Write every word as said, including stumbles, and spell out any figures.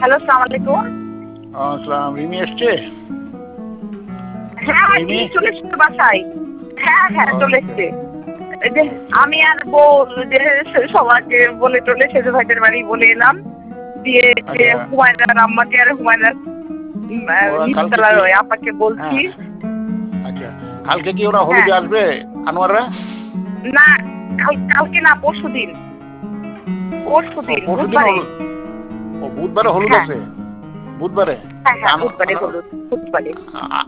Hello, আসসালামু আলাইকুম। আসসালাম, রিমি এসছে? হ্যাঁ, রিমি রিমি চলে এসছে বাসায়। হ্যাঁ হ্যাঁ চলে আচ্ছা এসছে। এই যে আচ্ছা আমি আর বউ যে সবাইকে বলে টলে সেজু ভাইদের বাড়ি বলে এলাম। দিয়ে যে আচ্ছা। হুমায়রার আম্মাকে আর হুমায়রার ওরা কালকে নিচতলার কি? ওই আপাকে বলছি। হ্যাঁ আচ্ছা, কালকে কি ওরা হ্যাঁ হলুদে আসবে আনোয়াররা? না, কাল কালকে না, পরশু দিন। পরশু ও দিন পরশু দিন বুধবারে। হলুদ। ও বুধবারে হলুদ হ্যাঁ আছে? বুধবারে? হ্যাঁ হ্যাঁ আনো- বুধবারে আনো- হলুদ বুধবারে। আ-